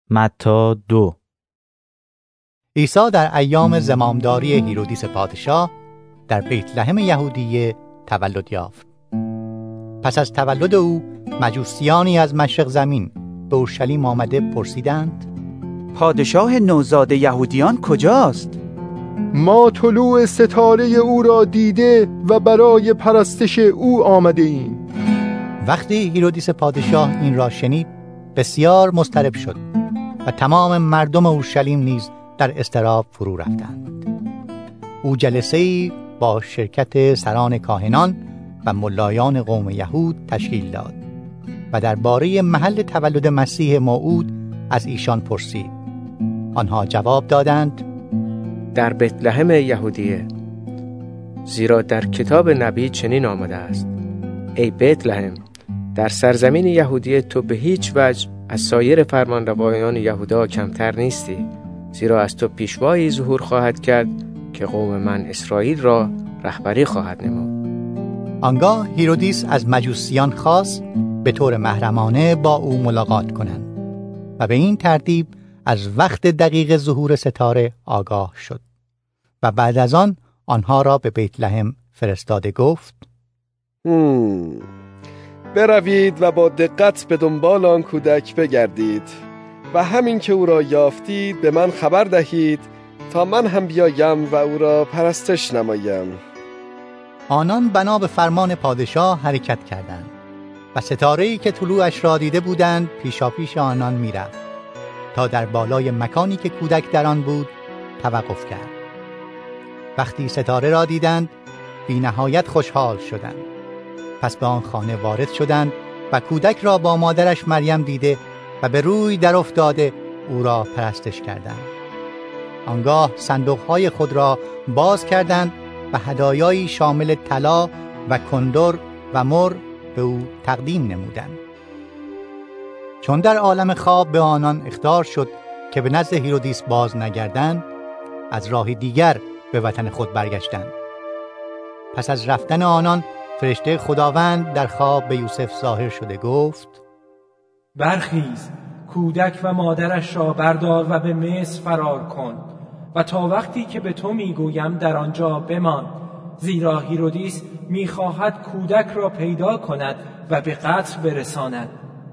متی 2. عیسی در ایام زمامداری هیرودیس پادشاه در بیت لحم یهودیه تولد یافت. پس از تولد او مجوسیانی از مشرق زمین به اورشلیم آمده پرسیدند: پادشاه نوزاد یهودیان کجاست؟ ما طلوع ستاره او را دیده و برای پرستش او آمده ایم. وقتی هیرودیس پادشاه این را شنید بسیار مضطرب شد و تمام مردم اورشلیم نیز در اضطراب فرو رفتند. او جلسه‌ای با شرکت سران کاهنان و ملایان قوم یهود تشکیل داد و درباره محل تولد مسیح موعود از ایشان پرسید. آنها جواب دادند: در بیت لحم یهودیه، زیرا در کتاب نبی چنین آمده است: ای بیت لحم، در سرزمین یهودیه تو به هیچ وجه از سایر فرمانروایان یهودا کمتر نیستی، زیرا از تو پیشوایی ظهور خواهد کرد که قوم من اسرائیل را رهبری خواهد نمود. آنگاه هیرودیس از مجوسیان خواست به طور محرمانه با او ملاقات کنند و به این ترتیب از وقت دقیق ظهور ستاره آگاه شد و بعد از آن آنها را به بیت لحم فرستاده گفت: بروید و با دقت به دنبال آن کودک بگردید و همین که او را یافتید به من خبر دهید تا من هم بیایم و او را پرستش نمایم. آنان بنا به فرمان پادشاه حرکت کردند و ستاره‌ای که طلوعش را دیده بودند پیشاپیش آنان می‌رفت تا در بالای مکانی که کودک در آن بود توقف کرد. وقتی ستاره را دیدند بی نهایت خوشحال شدند. پس به آن خانه وارد شدند و کودک را با مادرش مریم دیده و به روی در افتاده او را پرستش کردند. آنگاه صندوق‌های خود را باز کردند و هدایایی شامل طلا و کندر و مر به او تقدیم نمودند. چون در عالم خواب به آنان اخطار شد که به نزد هیرودیس باز نگردند، از راه دیگر به وطن خود برگشتند. پس از رفتن آنان فرشته خداوند در خواب به یوسف ظاهر شده گفت: برخیز، کودک و مادرش را بردار و به مصر فرار کن و تا وقتی که به تو میگویم در آنجا بمان، زیرا هیرودیس میخواهد کودک را پیدا کند و به قتل برساند.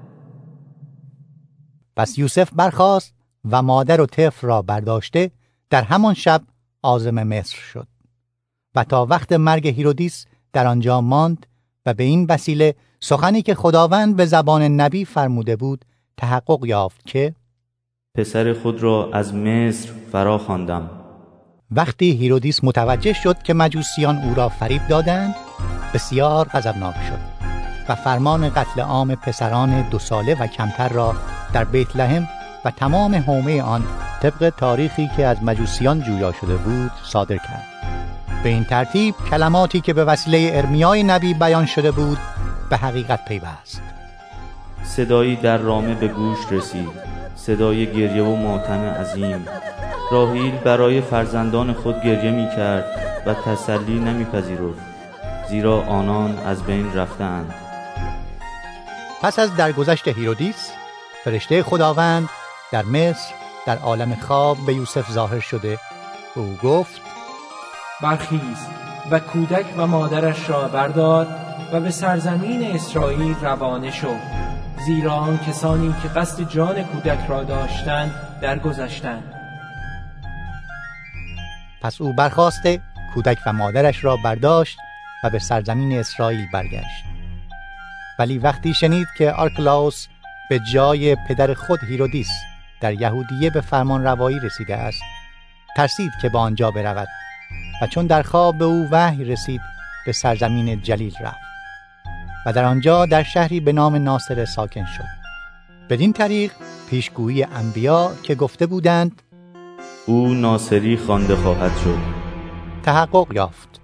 پس یوسف برخاست و مادر و طفل را برداشته در همان شب عازم مصر شد و تا وقت مرگ هیرودیس در آنجا ماند و به این وسیله سخنی که خداوند به زبان نبی فرموده بود تحقق یافت که پسر خود را از مصر فرا خواندم. وقتی هیرودیس متوجه شد که مجوسیان او را فریب دادند بسیار غضبناک شد و فرمان قتل عام پسران 2 ساله و کمتر را در بیت لحم و تمام حومه آن طبق تاریخی که از مجوسیان جویا شده بود صادر کرد. به این ترتیب کلماتی که به وسیله ارمیای نبی بیان شده بود به حقیقت پیوست. صدایی در رامه به گوش رسید، صدای گریه و ماتم عظیم. راحیل برای فرزندان خود گریه می کرد و تسلی نمی پذیرفت، زیرا آنان از بین رفتند. پس از درگذشت هیرودیس فرشته خداوند در مصر در عالم خواب به یوسف ظاهر شده و او گفت: برخیز و کودک و مادرش را بردار و به سرزمین اسرائیل روانه شو، زیرا آن کسانی که قصد جان کودک را داشتند درگذشتند. پس او برخاسته کودک و مادرش را برداشت و به سرزمین اسرائیل برگشت. ولی وقتی شنید که آرکلاوس به جای پدر خود هیرودیس در یهودیه به فرمان روایی رسیده است ترسید که به آنجا برود و چون در خواب به او وحی رسید به سرزمین جلیل رفت و در آنجا در شهری به نام ناصره ساکن شد. بدین طریق پیشگویی انبیا که گفته بودند او ناصری خوانده خواهد شد تحقق یافت.